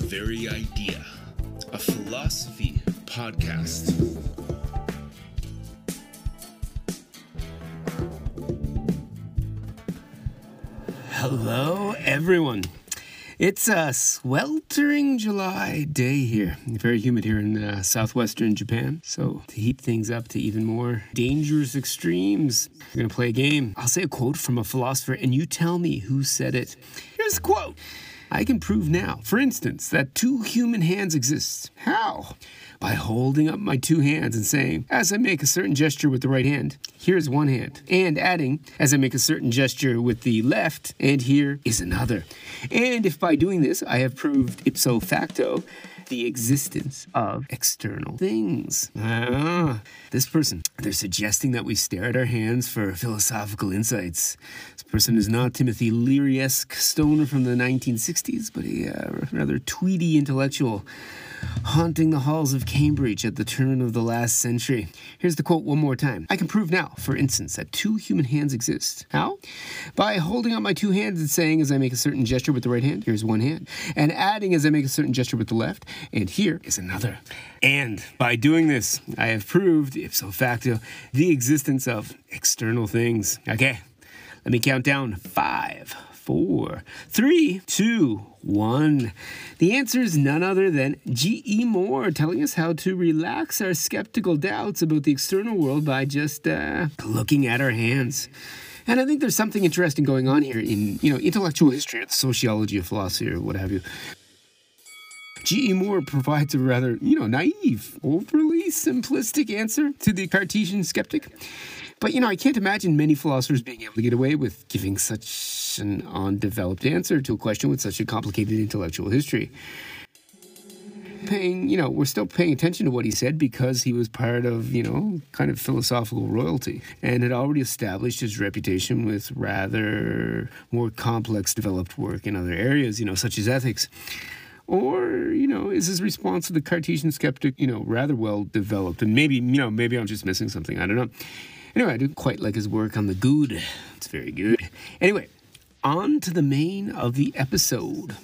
Very Idea, a philosophy podcast. Hello, everyone. It's a sweltering July day here. Very humid here in southwestern Japan. So to heat things up to even more dangerous extremes, we're going to play a game. I'll say a quote from a philosopher, and you tell me who said it. Here's the quote. I can prove now, for instance, that two human hands exist. How? By holding up my two hands and saying, as I make a certain gesture with the right hand, here's one hand. And adding, as I make a certain gesture with the left, and here is another. And if by doing this, I have proved ipso facto the existence of external things. This person, they're suggesting that we stare at our hands for philosophical insights. This person is not Timothy Leary-esque stoner from the 1960s, but a rather tweedy intellectual haunting the halls of Cambridge at the turn of the last century. Here's the quote one more time. I can prove now, for instance, that two human hands exist. How? By holding up my two hands and saying as I make a certain gesture with the right hand, here's one hand. And adding as I make a certain gesture with the left, and here is another. And by doing this, I have proved, ipso facto, the existence of external things. Okay, let me count down. 5, 4, 3, 2, 1. The answer is none other than G.E. Moore, telling us how to relax our skeptical doubts about the external world by just looking at our hands. And I think there's something interesting going on here in, intellectual history or the sociology of philosophy or what have you. G.E. Moore provides a rather, naive, overly simplistic answer to the Cartesian skeptic. But, I can't imagine many philosophers being able to get away with giving such an undeveloped answer to a question with such a complicated intellectual history. We're still paying attention to what he said because he was part of, kind of philosophical royalty and had already established his reputation with rather more complex developed work in other areas, such as ethics. Or, is his response to the Cartesian skeptic, rather well developed? And maybe I'm just missing something. I don't know. Anyway, I do quite like his work on the good. It's very good. Anyway, on to the main of the episode.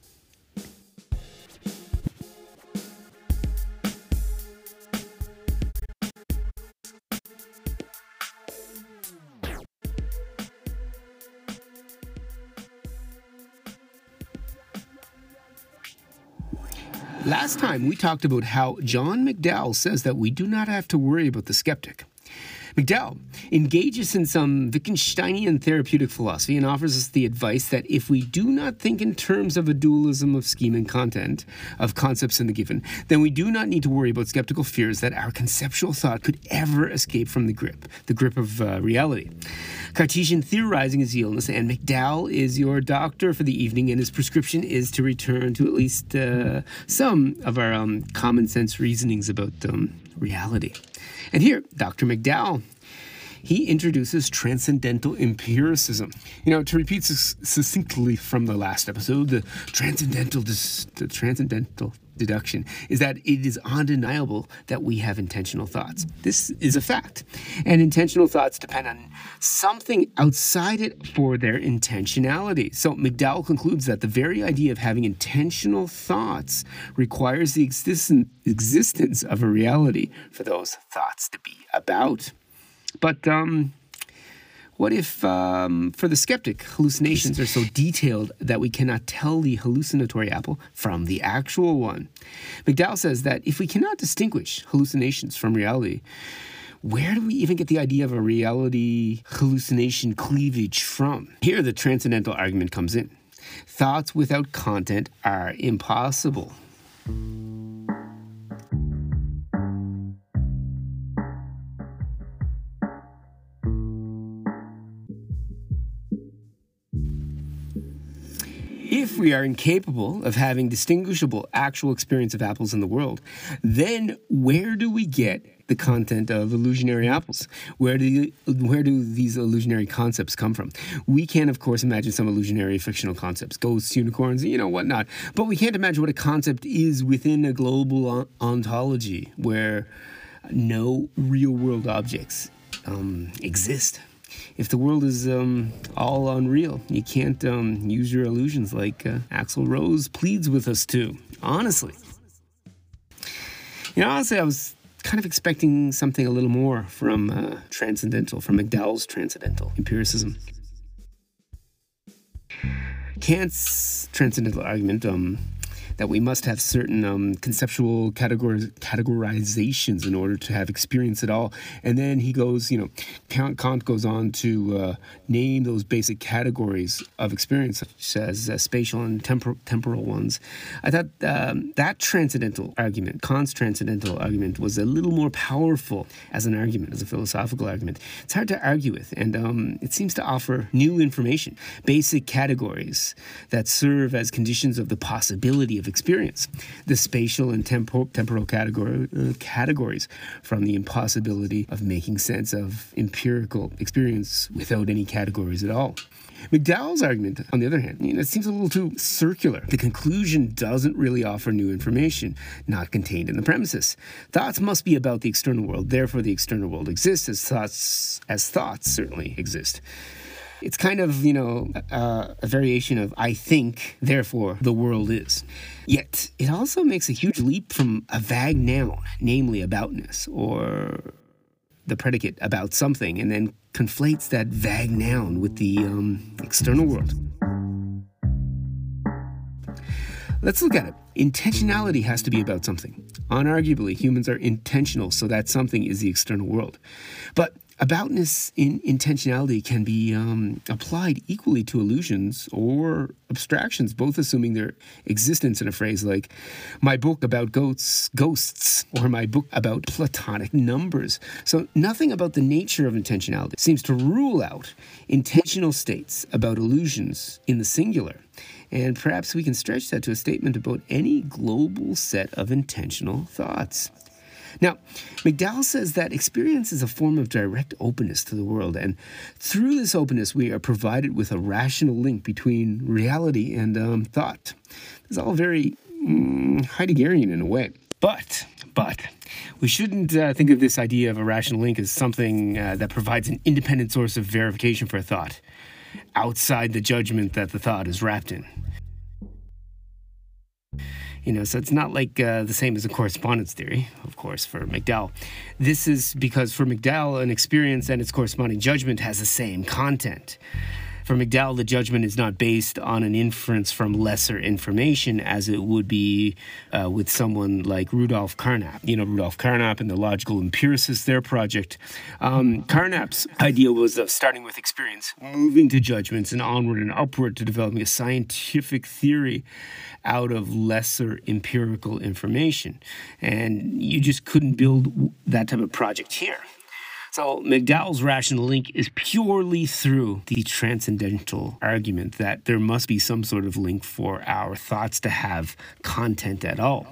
Last time, we talked about how John McDowell says that we do not have to worry about the skeptic. McDowell engages in some Wittgensteinian therapeutic philosophy and offers us the advice that if we do not think in terms of a dualism of scheme and content, of concepts in the given, then we do not need to worry about skeptical fears that our conceptual thought could ever escape from the grip of reality. Cartesian theorizing is the illness, and McDowell is your doctor for the evening, and his prescription is to return to at least some of our common sense reasonings about reality. And here, Dr. McDowell, he introduces transcendental empiricism. To repeat succinctly from the last episode, the transcendental deduction is that it is undeniable that we have intentional thoughts. This is a fact. And intentional thoughts depend on something outside it for their intentionality. So McDowell concludes that the very idea of having intentional thoughts requires the existence of a reality for those thoughts to be about. But what if, for the skeptic, hallucinations are so detailed that we cannot tell the hallucinatory apple from the actual one? McDowell says that if we cannot distinguish hallucinations from reality, where do we even get the idea of a reality hallucination cleavage from? Here, the transcendental argument comes in. Thoughts without content are impossible. If we are incapable of having distinguishable actual experience of apples in the world, then where do we get the content of illusionary apples? Where do these illusionary concepts come from? We can, of course, imagine some illusionary fictional concepts, ghosts, unicorns, whatnot. But we can't imagine what a concept is within a global ontology where no real-world objects exist. If the world is all unreal, you can't use your illusions like Axl Rose pleads with us to honestly. Honestly, I was kind of expecting something a little more from McDowell's transcendental empiricism. Kant's transcendental argument that we must have certain conceptual categorizations in order to have experience at all. And then he goes, Kant goes on to name those basic categories of experience, such as spatial and temporal ones. I thought that transcendental argument, Kant's transcendental argument, was a little more powerful as an argument, as a philosophical argument. It's hard to argue with, and it seems to offer new information, basic categories that serve as conditions of the possibility of experience. The spatial and temporal categories from the impossibility of making sense of empirical experience without any categories at all. McDowell's argument, on the other hand, it seems a little too circular. The conclusion doesn't really offer new information, not contained in the premises. Thoughts must be about the external world, therefore the external world exists as thoughts certainly exist. It's kind of, a variation of I think, therefore the world is. Yet, it also makes a huge leap from a vague noun, namely aboutness, or the predicate about something, and then conflates that vague noun with the external world. Let's look at it. Intentionality has to be about something. Unarguably, humans are intentional, so that something is the external world. But aboutness in intentionality can be applied equally to illusions or abstractions, both assuming their existence in a phrase like my book about ghosts, or my book about Platonic numbers. So nothing about the nature of intentionality seems to rule out intentional states about illusions in the singular. And perhaps we can stretch that to a statement about any global set of intentional thoughts. Now, McDowell says that experience is a form of direct openness to the world, and through this openness we are provided with a rational link between reality and thought. It's all very Heideggerian in a way. But we shouldn't think of this idea of a rational link as something that provides an independent source of verification for a thought, outside the judgment that the thought is wrapped in. So it's not like the same as a correspondence theory, of course, for McDowell. This is because for McDowell, an experience and its corresponding judgment has the same content. For McDowell, the judgment is not based on an inference from lesser information as it would be with someone like Rudolf Carnap. Rudolf Carnap and the Logical Empiricists, their project. Carnap's idea was of starting with experience, moving to judgments, and onward and upward to developing a scientific theory out of lesser empirical information. And you just couldn't build that type of project here. So McDowell's rational link is purely through the transcendental argument that there must be some sort of link for our thoughts to have content at all.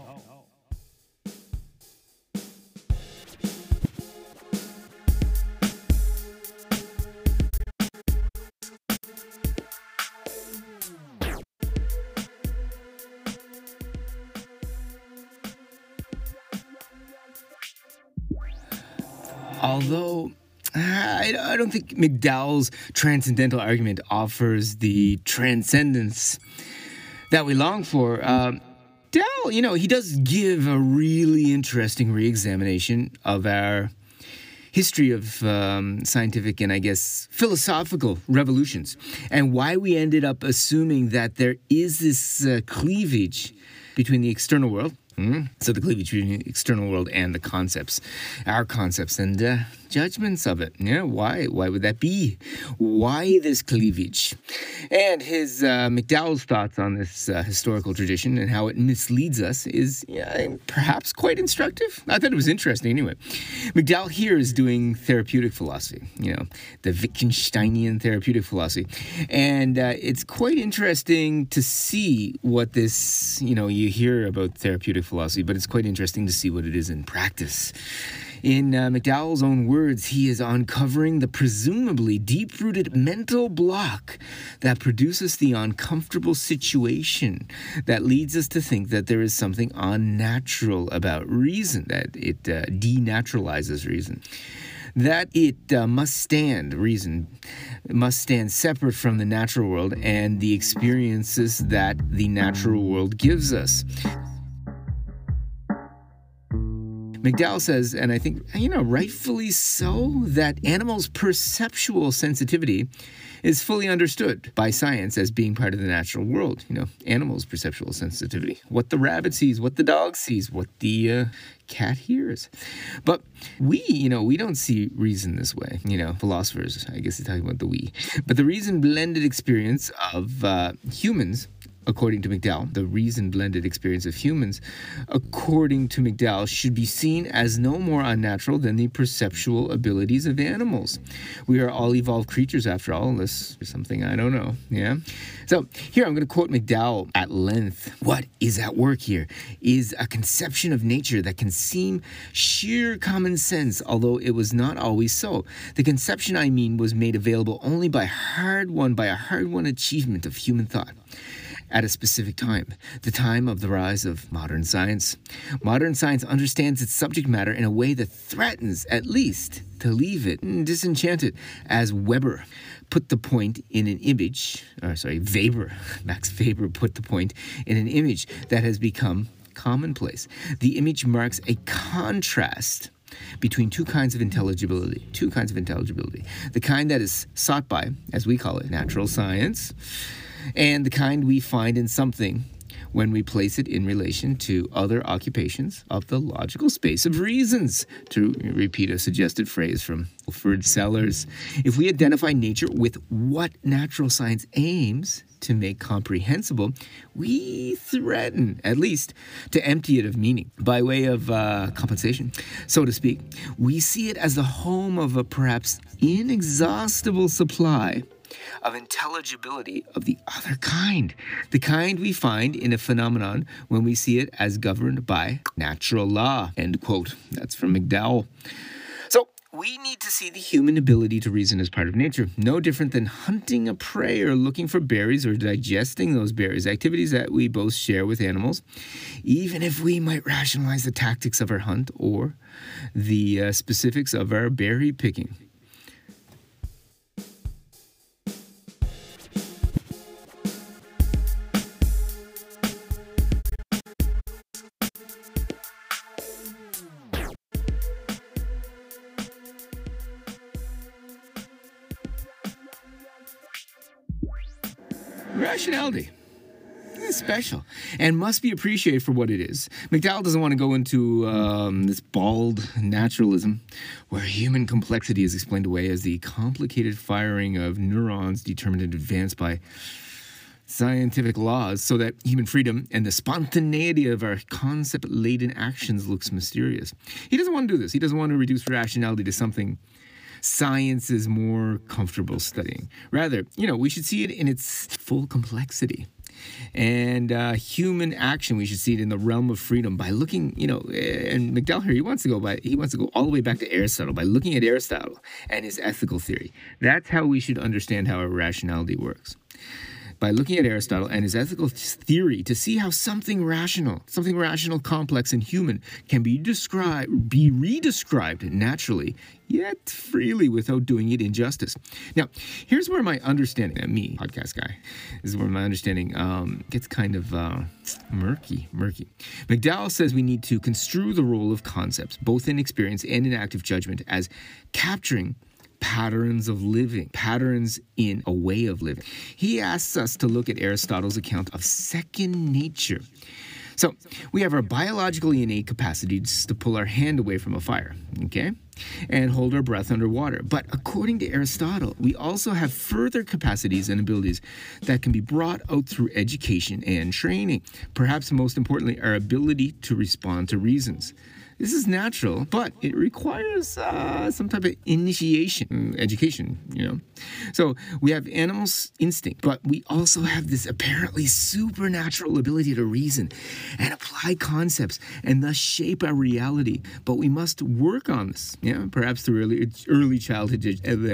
Although I don't think McDowell's transcendental argument offers the transcendence that we long for. Dowell, he does give a really interesting re-examination of our history of scientific and, I guess, philosophical revolutions, and why we ended up assuming that there is this cleavage between the external world. So the cleavage between the external world and the concepts, our concepts and judgments of it. Why would that be? Why this cleavage? And his McDowell's thoughts on this historical tradition and how it misleads us is perhaps quite instructive. I thought it was interesting anyway. McDowell here is doing therapeutic philosophy, the Wittgensteinian therapeutic philosophy. And it's quite interesting to see what this, you hear about therapeutic philosophy, but it's quite interesting to see what it is in practice. In McDowell's own words, he is uncovering the presumably deep-rooted mental block that produces the uncomfortable situation that leads us to think that there is something unnatural about reason, that it denaturalizes reason. That it reason must stand separate from the natural world and the experiences that the natural world gives us. McDowell says, and I think, rightfully so, that animals' perceptual sensitivity is fully understood by science as being part of the natural world. Animals' perceptual sensitivity. What the rabbit sees, what the dog sees, what the cat hears. But we don't see reason this way. Philosophers, I guess he's talking about the we. But the reason-blended experience of humans, according to McDowell, the reason-blended experience of humans, according to McDowell, should be seen as no more unnatural than the perceptual abilities of animals. We are all evolved creatures, after all, unless there's something I don't know, yeah? So here I'm going to quote McDowell at length. What is at work here is a conception of nature that can seem sheer common sense, although it was not always so. The conception, I mean, was made available only by a hard-won achievement of human thought at a specific time, the time of the rise of modern science. Modern science understands its subject matter in a way that threatens, at least, to leave it disenchanted, as Weber put the point in an image, Max Weber put the point in an image that has become commonplace. The image marks a contrast between two kinds of intelligibility. The kind that is sought by, as we call it, natural science, and the kind we find in something when we place it in relation to other occupations of the logical space of reasons, to repeat a suggested phrase from Wilfrid Sellars. If we identify nature with what natural science aims to make comprehensible, we threaten, at least, to empty it of meaning. By way of compensation, so to speak, we see it as the home of a perhaps inexhaustible supply of intelligibility of the other kind, the kind we find in a phenomenon when we see it as governed by natural law, end quote. That's from McDowell. So we need to see the human ability to reason as part of nature, no different than hunting a prey or looking for berries or digesting those berries, activities that we both share with animals, even if we might rationalize the tactics of our hunt or the specifics of our berry picking. Rationality is special and must be appreciated for what it is. McDowell doesn't want to go into this bald naturalism where human complexity is explained away as the complicated firing of neurons determined in advance by scientific laws, so that human freedom and the spontaneity of our concept-laden actions looks mysterious. He doesn't want to do this. He doesn't want to reduce rationality to something science is more comfortable studying. Rather, we should see it in its full complexity. And human action, we should see it in the realm of freedom by looking, and McDowell here, he wants to go all the way back to Aristotle by looking at Aristotle and his ethical theory. That's how we should understand how our rationality works. By looking at Aristotle and his ethical theory to see how something rational, complex, and human can be redescribed naturally, yet freely without doing it injustice. Now, here's where my understanding, me, podcast guy, this is where my understanding gets kind of murky. McDowell says we need to construe the role of concepts, both in experience and in active judgment, as capturing patterns of living, patterns in a way of living. He asks us to look at Aristotle's account of second nature. So we have our biologically innate capacities to pull our hand away from a fire, okay, and hold our breath underwater. But according to Aristotle, we also have further capacities and abilities that can be brought out through education and training. Perhaps most importantly, our ability to respond to reasons. This is natural, but it requires some type of education, So we have animals' instinct, but we also have this apparently supernatural ability to reason and apply concepts and thus shape our reality. But we must work on this, perhaps through early childhood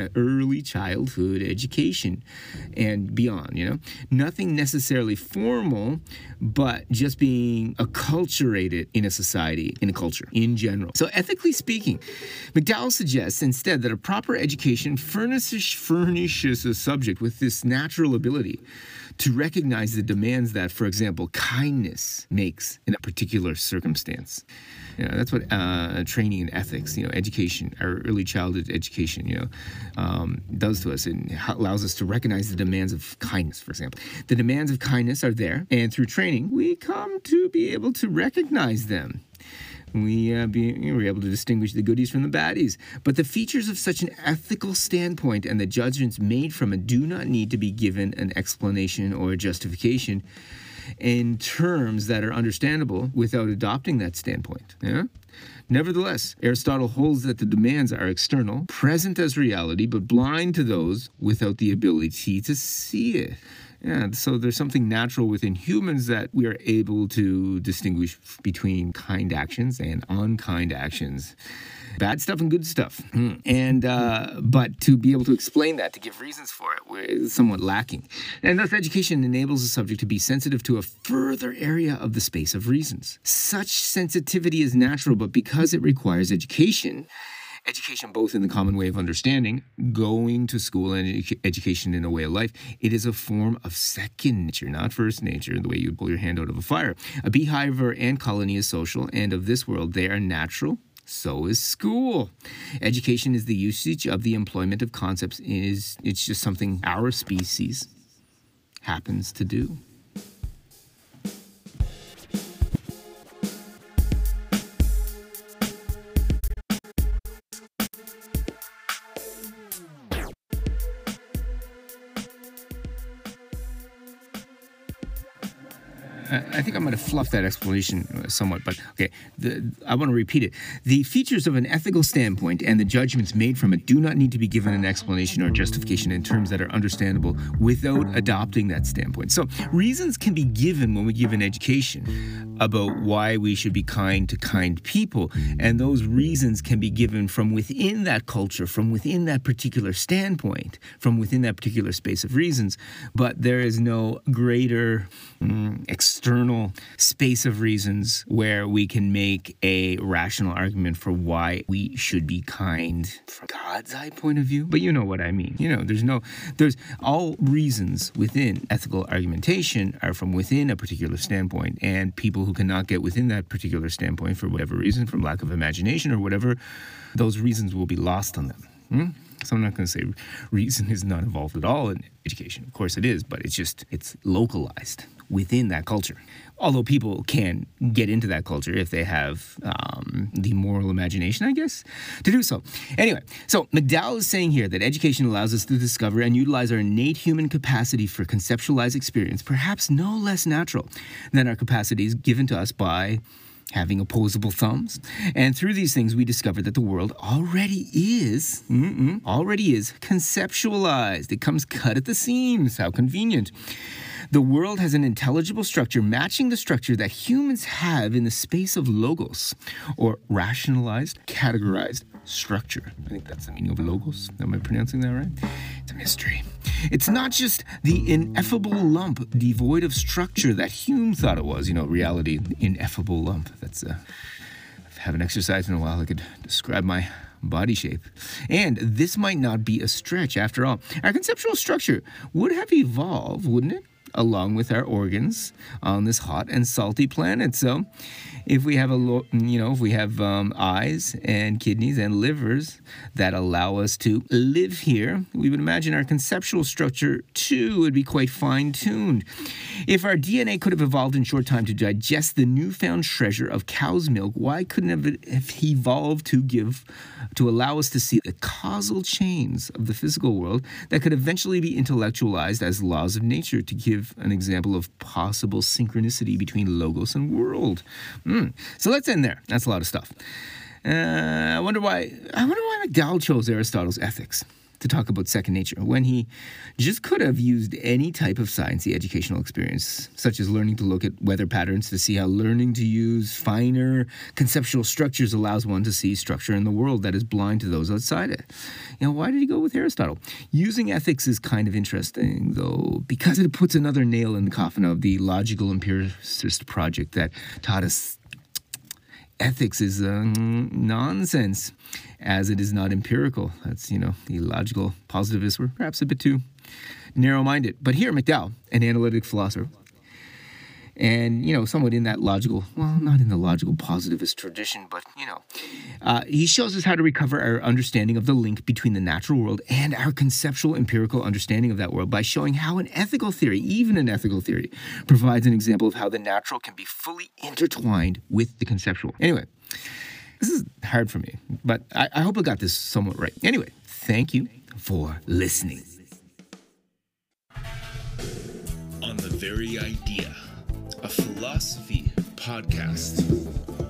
education and beyond, Nothing necessarily formal, but just being acculturated in a society, in a culture in general. So ethically speaking, McDowell suggests instead that a proper education furnishes a subject with this natural ability to recognize the demands that, for example, kindness makes in a particular circumstance. That's what training in ethics, education, our early childhood education, does to us. It allows us to recognize the demands of kindness, for example. The demands of kindness are there, and through training, we come to be able to recognize them. We're able to distinguish the goodies from the baddies. But the features of such an ethical standpoint and the judgments made from it do not need to be given an explanation or a justification in terms that are understandable without adopting that standpoint. Nevertheless, Aristotle holds that the demands are external, present as reality, but blind to those without the ability to see it. So there's something natural within humans that we are able to distinguish between kind actions and unkind actions. Bad stuff and good stuff. But to be able to explain that, to give reasons for it, is somewhat lacking. And thus education enables the subject to be sensitive to a further area of the space of reasons. Such sensitivity is natural, but because it requires education both in the common way of understanding, going to school, and education in a way of life, it is a form of second nature, not first nature, the way you pull your hand out of a fire. A beehive or ant colony is social, and of this world they are natural. So is school. Education is the usage of the employment of concepts. It's just something our species happens to do. I think I might have fluffed that explanation somewhat, but okay, I want to repeat it. The features of an ethical standpoint and the judgments made from it do not need to be given an explanation or justification in terms that are understandable without adopting that standpoint. So reasons can be given when we give an education about why we should be kind to kind people, and those reasons can be given from within that culture, from within that particular standpoint, from within that particular space of reasons, but there is no greater external space of reasons where we can make a rational argument for why we should be kind from God's eye point of view. But you know what I mean. There's all reasons within ethical argumentation are from within a particular standpoint, and people who cannot get within that particular standpoint for whatever reason, from lack of imagination or whatever, those reasons will be lost on them. So I'm not going to say reason is not involved at all in education. Of course it is, but it's localized within that culture. Although people can get into that culture if they have the moral imagination, I guess, to do so. Anyway, so McDowell is saying here that education allows us to discover and utilize our innate human capacity for conceptualized experience, perhaps no less natural than our capacities given to us by having opposable thumbs. And through these things, we discover that the world already is conceptualized. It comes cut at the seams. How convenient. The world has an intelligible structure matching the structure that humans have in the space of logos, or rationalized, categorized structure. I think that's the meaning of logos. Am I pronouncing that right? It's a mystery. It's not just the ineffable lump devoid of structure that Hume thought it was. Reality, ineffable lump. I haven't exercised in a while. I could describe my body shape. And this might not be a stretch after all. Our conceptual structure would have evolved, wouldn't it? Along with our organs on this hot and salty planet. So if we have eyes and kidneys and livers that allow us to live here, we would imagine our conceptual structure too would be quite fine-tuned. If our DNA could have evolved in short time to digest the newfound treasure of cow's milk, why couldn't it have evolved to allow us to see the causal chains of the physical world that could eventually be intellectualized as laws of nature, to give an example of possible synchronicity between logos and world? So let's end there. That's a lot of stuff. I wonder why McDowell chose Aristotle's Ethics to talk about second nature when he just could have used any type of sciencey educational experience, such as learning to look at weather patterns to see how learning to use finer conceptual structures allows one to see structure in the world that is blind to those outside it. Why did he go with Aristotle? Using ethics is kind of interesting, though, because it puts another nail in the coffin of the logical empiricist project that taught us ethics is nonsense, as it is not empirical. That's, the logical positivists were perhaps a bit too narrow-minded. But here, McDowell, an analytic philosopher, and, somewhat in that logical, well, not in the logical positivist tradition, but, he shows us how to recover our understanding of the link between the natural world and our conceptual empirical understanding of that world by showing how an ethical theory, even an ethical theory, provides an example of how the natural can be fully intertwined with the conceptual. Anyway, this is hard for me, but I hope I got this somewhat right. Anyway, thank you for listening. On the Very Idea, a philosophy podcast.